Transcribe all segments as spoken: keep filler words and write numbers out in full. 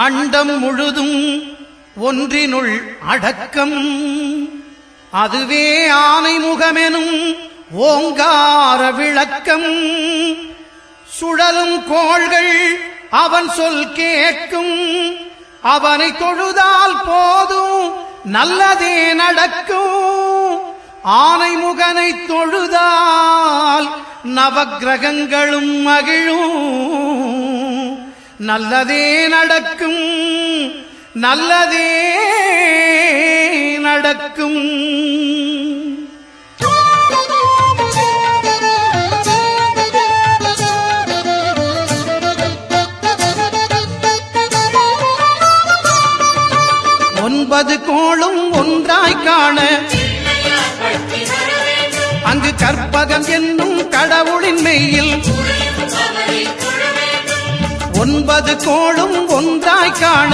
அண்டம் முழுதும் ஒன்றினுள் அடக்கம். அதுவே ஆனை முகமெனும் ஓங்கார விளக்கம். சுழலும் கோள்கள் அவன் சொல் கேட்கும். அவனை தொழுதால் போதும் நல்லதே நடக்கும். ஆனை முகனை தொழுதால் நவக்கிரகங்களும் மகிழும். நல்லதே நடக்கும், நல்லதே நடக்கும். ஒன்பது கோளும் ஒன்றாய் காண அங்கு கற்பகம் என்னும் கடவுளின் மெய்யில். ஒன்பது கோளும் ஒன்றாய் காண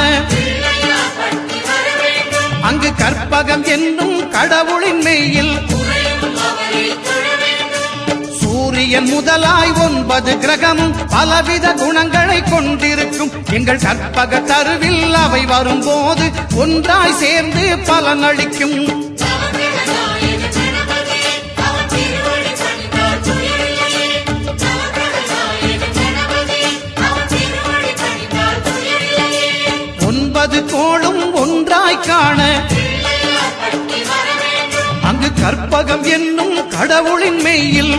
அங்கு கற்பகம் என்னும் கடவுளின் மெய்யில். சூரியன் முதலாய் ஒன்பது கிரகமும் பலவித குணங்களை கொண்டிருக்கும். எங்கள் கற்பக தருவில் அவை வரும்போது ஒன்றாய் சேர்ந்து பலனளிக்கும். ஒன்பது கோளும் ஒன்றாய் காண அங்கு கற்பகம் என்னும் கடவுளின் மெய்யில்.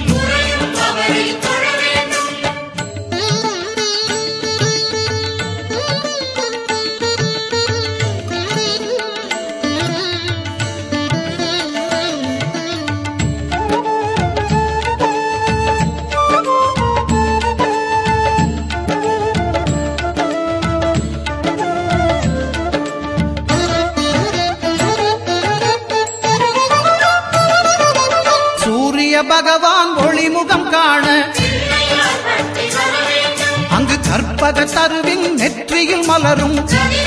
பகவான் ஒளிமுகம் காண அங்கு கற்பக தருவின் நெற்றியில் மலரும்.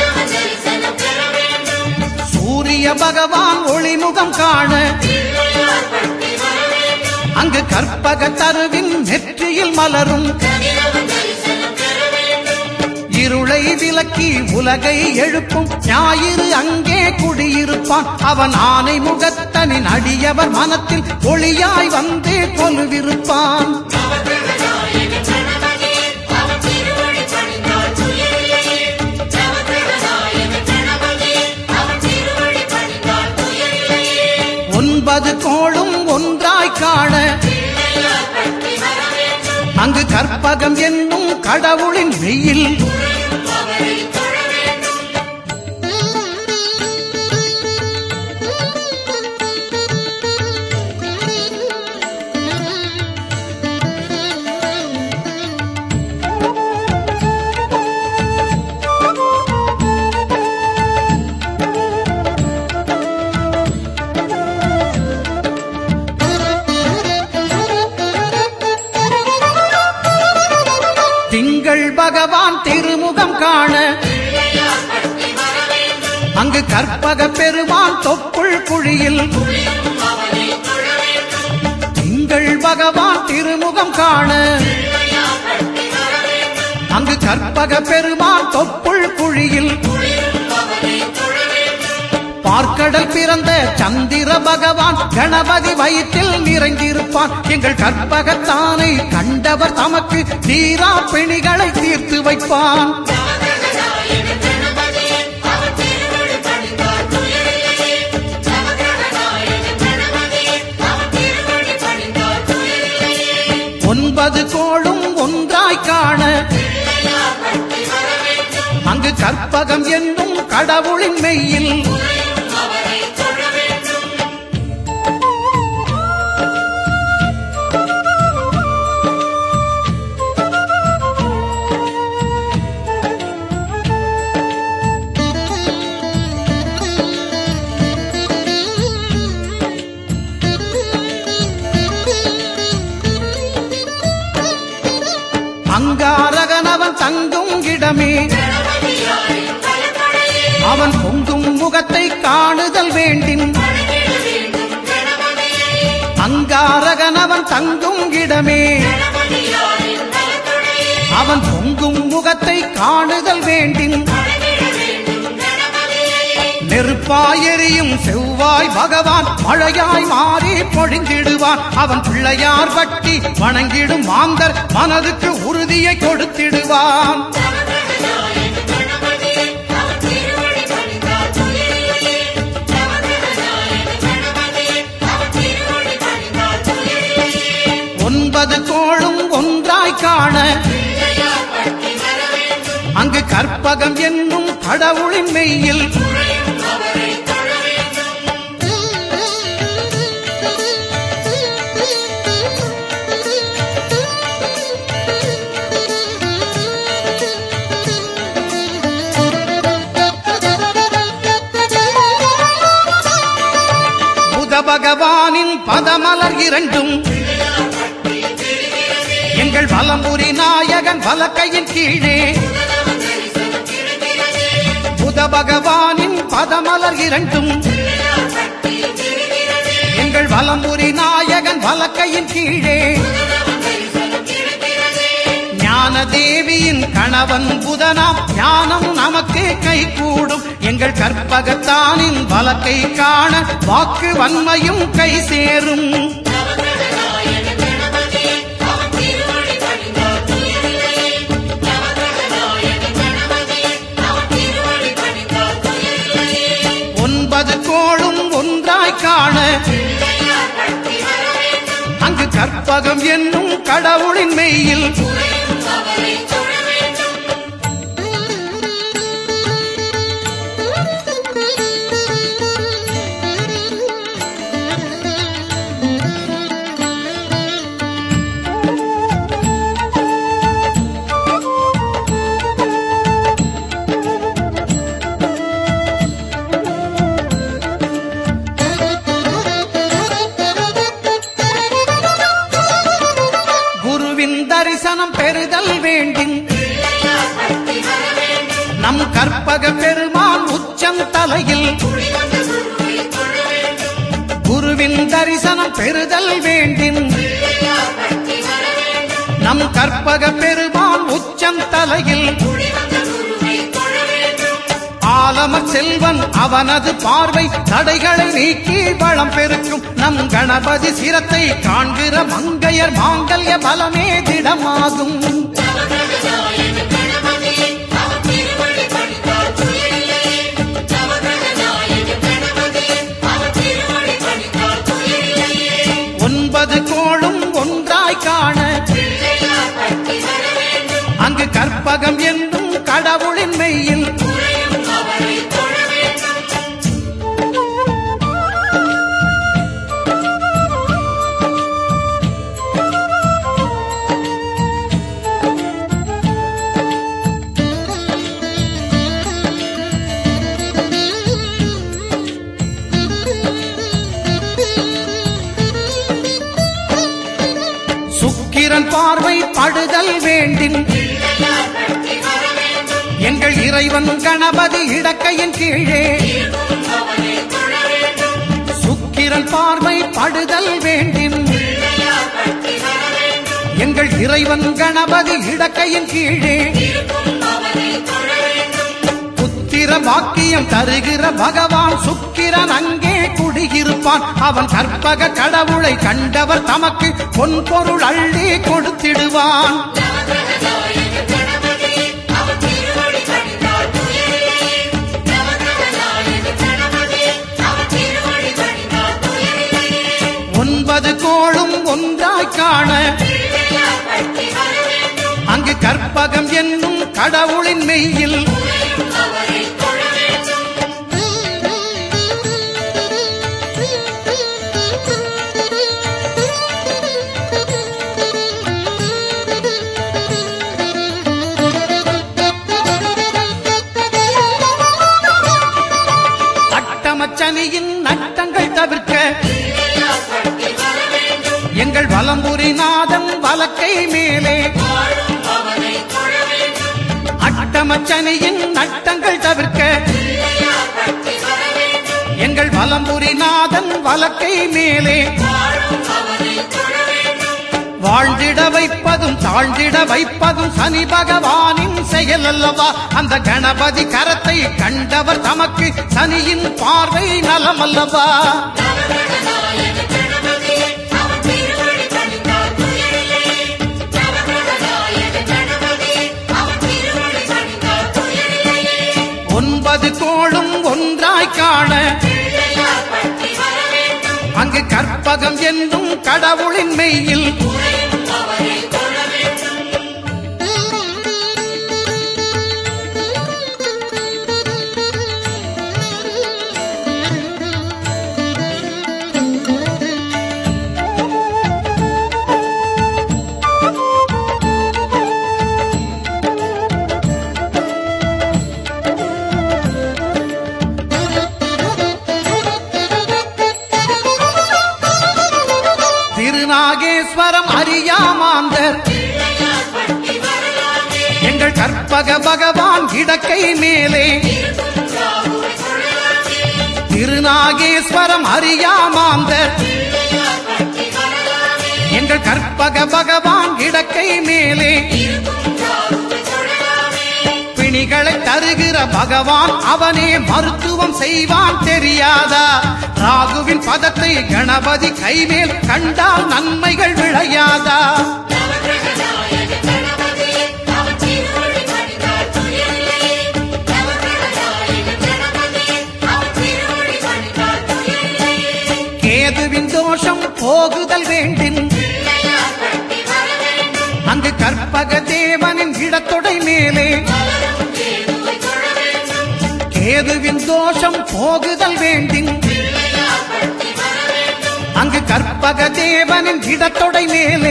சூரிய பகவான் ஒளிமுகம் காண அங்கு கற்பக தருவின் நெற்றியில் மலரும். இருளை விலக்கி உலகை எழுப்பும் ஞாயிறு அங்கே குடியிருப்பான். அவன் ஆனை முகத்தனின் அடியவர் மனத்தில் ஒளியாய் வந்து கொலுவிருப்பான். ஒன்பது கோளும் ஒன்றாய் காண அங்கு கற்பகம் என்னும் கடவுளின் மெய்யில். திங்கள் பகவான் திருமுகம் காண அங்கு கற்பக பெருமான் தொப்புள் குழியில். திங்கள் பகவான் திருமுகம் காண அங்கு கற்பக பெருமான் தொப்புள் குழியில். பார்க்கடல் பிறந்த சந்திர பகவான் கணபதி வயிற்றில் நிறைந்திருப்பான். எங்கள் கற்பகத்தானை கண்டவர் தமக்கு தீரா பிணிகளை தீர்த்து வைப்பான். ஒன்பது கோளும் ஒன்றாய் காண அங்கு கற்பகம் என்னும் கடவுளின் மெய்யில். அங்காரகனவன் தங்கும் இடமே அவன் பொங்கும் முகத்தை காணுதல் வேண்டின். அங்காரகனவன் தங்கும் இடமே அவன் பொங்கும் முகத்தை காணுதல் வேண்டின். நெருப்பாய் எரியும் செவ்வாய் பகவான் மழையாய் மாறி பொழிந்திடுவான். அவன் பிள்ளையார் பட்டி வணங்கிடும் மாந்தர் மனதுக்கு உறுதியை கொடுத்திடுவான். ஒன்பது கோளும் ஒன்றாய் காண அங்கு கற்பகம் என்னும் கடவுளின் மெய்யில் புத பகவானின் பதமலர் இரண்டும் எங்கள் வலம்புரி நாயகன் வலக்கையின் கீழே. புத பகவானின் பதமலர் இரண்டும் எங்கள் வலம்புரி நாயகன் வலக்கையின் கீழே. ஞான தேவியின் கணவன் புதனாம் ஞானம் நமக்கு கை கூடும். எங்கள் கற்பகத்தானின் வலக்கை காண வாக்கு வன்மையும் கை சேரும். ஒன்பது கோளும் ஒன்றாய் காண அங்கு கற்பகம் என்னும் கடவுளின் மெய்யில் தரிசனம் பெறுதல் வேண்டும். நம் கற்பக பெருமான் உச்சம் தலையில் குருவின் தரிசனம் பெறுதல் வேண்டும். நம் கற்பக பெருமான் உச்சம் தலையில் ஆலமர் செல்வன் அவனது பார்வை தடைகளை நீக்கி வளம் பெருக்கும். நம் கணபதி சிரத்தை காண்கிற மங்கையர் மாங்கல்ய பலமே திடமாகும். ஒன்பது கோளும் ஒன்றாய் காண அங்கு கற்பகம் என்னும் கடவுளின் மெய்யில் சுக்கிரன் பார்வை படுதல் வேண்டும். எங்கள் இறைவன் கணபதி இடக்கையின் கீழே சுக்கிரன் பார்வை படுதல் வேண்டும். எங்கள் இறைவன் கணபதி இடக்கையின் கீழே புத்திர வாக்கியம் தருகிற பகவான் சுக்கிரன் அங்கே குடியிருப்பான். அவன் கற்பக கடவுளை கண்டவர் தமக்கு பொன் பொருள் அள்ளி கொடுத்திடுவான். ஒன்பது கோளும் ஒன்றாய் காண அங்கு கற்பகம் என்னும் கடவுளின் மெய்யில் அட்டமச்சனியின் நட்டங்கள் தவிர்க்க எங்கள் வலம்புரி நாதம் வலக்கை மேலே அட்டமச்சனியின் நட்டங்கள் தவிர்க்க எங்கள் வலம்புரி நாதன் வலக்கை மேலே வாழ்ந்திட வைப்பதும் தாழ்ந்திட வைப்பதும் சனி பகவானின் செயல் அல்லவா? அந்த கணபதி கரத்தை கண்டவர் தமக்கு சனியின் பார்வை நலம் அல்லவா? ஒன்பது கோளும் ஒன்றாய் காண அங்கு கற்பகம் என்னும் கடவுளின் மெய்யில் திருநாகேஸ்வரம் அறியாமாந்தர் எங்கள் கற்பக பகவான் இடக்கை மேலே திருநாகேஸ்வரம் அறியாமாந்தர் எங்கள் கற்பக பகவான் இடக்கை மேலே பிணிகளை தருகிற பகவான் அவனே மருத்துவம் செய்வான் தெரியாதா? ராகுவின் பதத்தை கணபதி கைமேல் கண்டால் நன்மைகள் விளையாதா? கேதுவின் தோஷம் போகுதல் வேண்டின் அங்கு கற்பக தேவனின் இடத்தொடை மேலே கேதுவின் தோஷம் போகுதல் வேண்டின் அங்கு கற்பக தேவனின் இடத்தொடை மேலே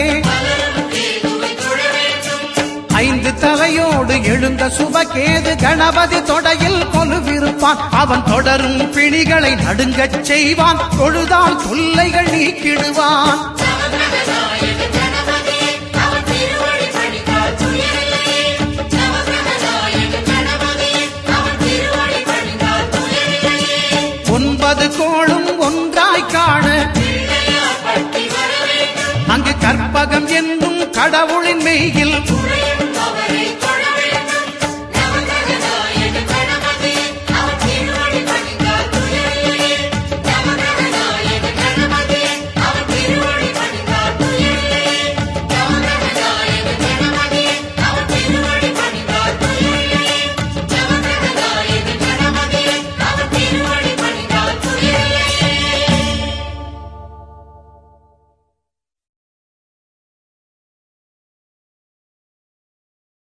ஐந்து தலையோடு எழுந்த சுபகேது கணபதி தொடையில் கொலுவிருப்பான். அவன் தொடரும் பிணிகளை நடுங்கச் செய்வான். தொழுதால் தொல்லைகள் நீக்கிடுவான். ஒன்பது கோளும் ஒன்றாய் காண அங்கு கற்பகம் என்னும்